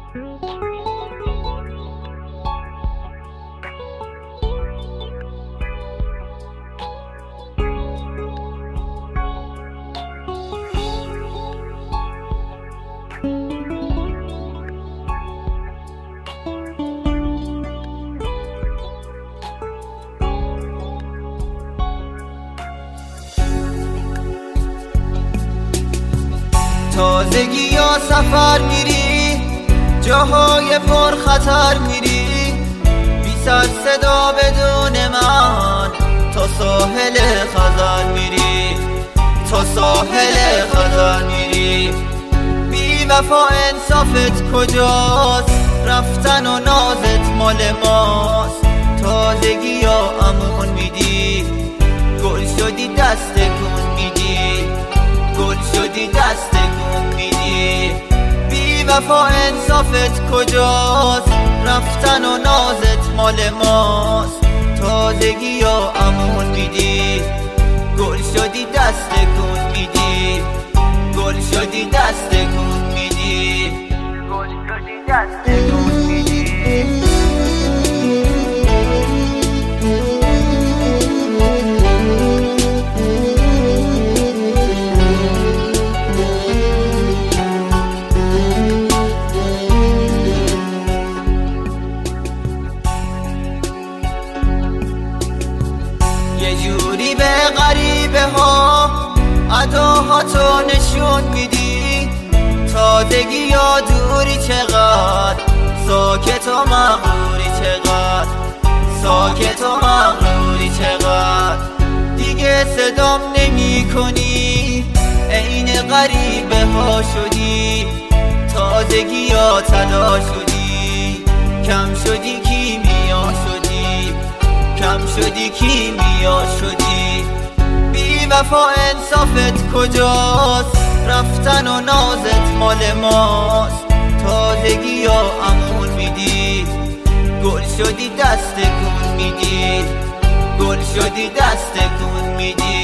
تازگی یا سفر میری، جاهای پر خطر میری، بی سر صدا بدون من تا ساحل خزر میری، تا ساحل خزر میری. بی وفا انصافت کجاست؟ رفتن و نازت مال ماست. تازگی یا امون میدی، گل شدی دست کن میدی، گل شدی دست کن میدی. بی وفا انصافت کجاست؟ رفتن و نازت مال ماست. تازگی یا امون میدی، گل شدی دست کن میدی، گل شدی دست کن میدی، گل شدی دست کن میدی. یه جوری به غریبه ها اداها تو نشون میدی. تازگی یا دوری چقدر، ساکت و مغروری چقدر، ساکت و مغروری چقدر. دیگه صدام نمی کنی، عین غریبه ها شدی. تازگی یا طلا شدی، کم شدی کیمیا شدی، کم شدی کیمیا شدی. بی وفا انصافت کجاست؟ رفتن و نازت مال ماست. تازگی یا امون میدی، گل شدی دست کن میدی، گل شدی دست کن میدی.